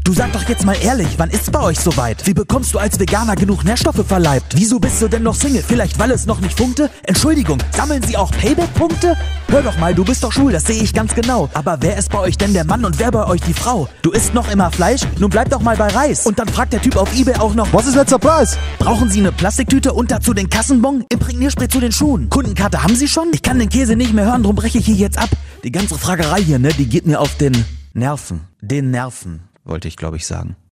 Du sag doch jetzt mal ehrlich, wann ist's bei euch soweit? Wie bekommst du als Veganer genug Nährstoffe verleibt? Wieso bist du denn noch Single? Vielleicht weil es noch nicht funkte? Entschuldigung, sammeln sie auch Payback-Punkte? Hör doch mal, du bist doch schwul, das sehe ich ganz genau. Aber wer ist bei euch denn der Mann und wer bei euch die Frau? Du isst noch immer Fleisch? Nun bleib doch mal bei Reis. Und dann fragt der Typ auf eBay auch noch: Was ist letzter Preis? Brauchen Sie eine Plastiktüte und dazu den Kassenbon? Imprägnierspray zu den Schuhen. Kundenkarte haben Sie schon? Ich kann den Käse nicht mehr hören, drum breche ich hier jetzt ab. Die ganze Fragerei hier, ne, die geht mir auf den Nerven. Den Nerven, wollte ich, glaube ich, sagen.